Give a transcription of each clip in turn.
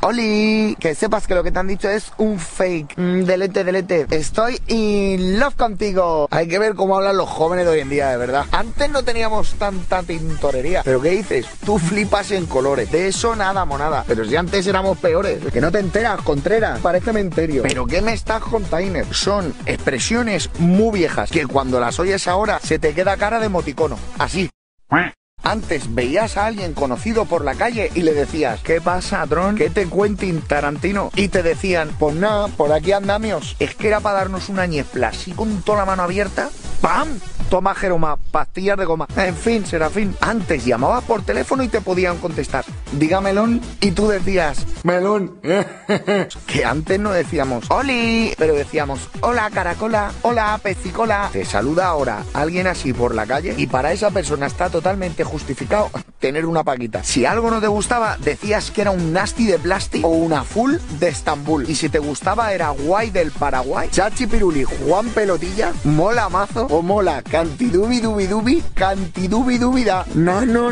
¡Oli! Que sepas que lo que te han dicho es un fake. Delete. Estoy in love contigo. Hay que ver cómo hablan los jóvenes de hoy en día, de verdad. Antes no teníamos tanta tintorería. ¿Pero qué dices? Tú flipas en colores. De eso nada, monada. Pero si antes éramos peores. Que no te enteras, Contreras. Paréceme enterio. ¿Pero qué me estás contando? Son expresiones muy viejas que cuando las oyes ahora se te queda cara de emoticono. Así. Antes veías a alguien conocido por la calle y le decías: ¿qué pasa, Tron? ¿Qué te Quentin Tarantino? Y te decían: pues nada, por aquí andamios. Es que era para darnos una ñefla así con toda la mano abierta. ¡Pam! Toma Jeroma, pastillas de goma. En fin, Serafín. Antes llamabas por teléfono y te podían contestar: diga melón, y tú decías: melón. Que antes no decíamos ¡oli!, pero decíamos: hola, caracola, hola, pecicola. Te saluda ahora alguien así por la calle y para esa persona está totalmente justificado tener una paquita. Si algo no te gustaba, decías que era un nasty de plástico o una full de Estambul. Y si te gustaba era guay del Paraguay, Chachi Piruli, Juan Pelotilla, mola mazo o mola cantidubi dubi dubi, cantidubi dubida, nano.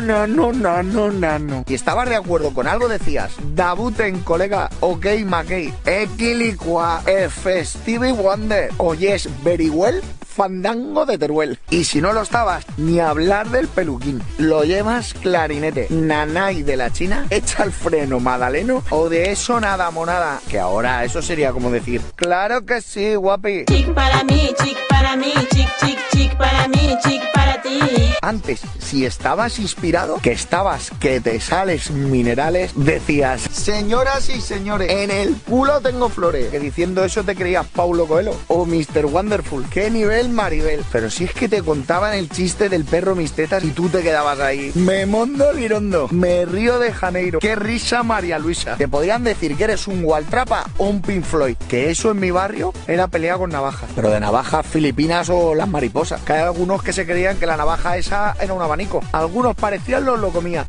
Y estabas de acuerdo con algo, decías: Dabuten, colega, ok, Mackey, equilicua, Stevie Wonder, oyes, very well, fandango de Teruel. Y si no lo estabas, ni hablar del peluquín. Lo llevas clarinete, nanay de la China, echa el freno magdaleno, o de eso nada, monada. Que ahora eso sería como decir: claro que sí, guapi. Chic para mí, chic para mí, chic para mí, chic para ti. Antes, si estabas inspirado, que te sales minerales, decías: señoras y señores, en el culo tengo flores. Que diciendo eso te creías Paulo Coelho o Mr. Wonderful. ¿Qué nivel, Maribel? Pero si es que te contaban el chiste del perro mis tetas y tú te quedabas ahí: me mondo lirondo, me río de Janeiro, qué risa María Luisa. Te podían decir que eres un Waltrapa o un Pink Floyd. Que eso en mi barrio era pelea con navajas, pero de navajas filipinas o las mariposas. Que hay algunos que se creían que la navaja esa era un abanico. Algunos parecían lo comían.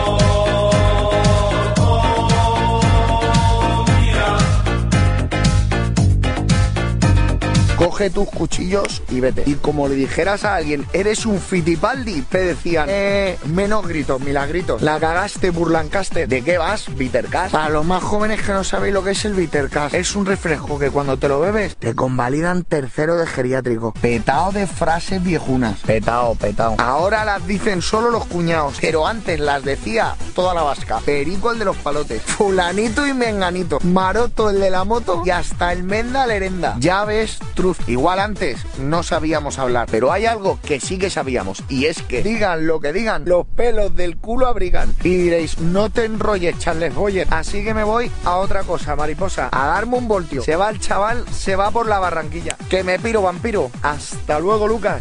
Coge tus cuchillos y vete. Y como le dijeras a alguien: eres un Fittipaldi, te decían: menos gritos, milagritos. La cagaste, burlancaste. ¿De qué vas? Bittercast. Para los más jóvenes que no sabéis lo que es el Bittercast, es un refresco que cuando te lo bebes te convalidan tercero de geriátrico. Petao de frases viejunas. Petao. Ahora las dicen solo los cuñados, pero antes las decía toda la vasca. Perico el de los palotes, fulanito y menganito, Maroto el de la moto y hasta el Menda Lerenda. Ya ves, Truz. Igual antes no sabíamos hablar, pero hay algo que sí que sabíamos, y es que digan lo que digan, los pelos del culo abrigan. Y diréis: no te enrolles, Charles Boyer. Así que me voy a otra cosa, mariposa, a darme un voltio. Se va el chaval, se va por la Barranquilla. Que me piro, vampiro. Hasta luego, Lucas.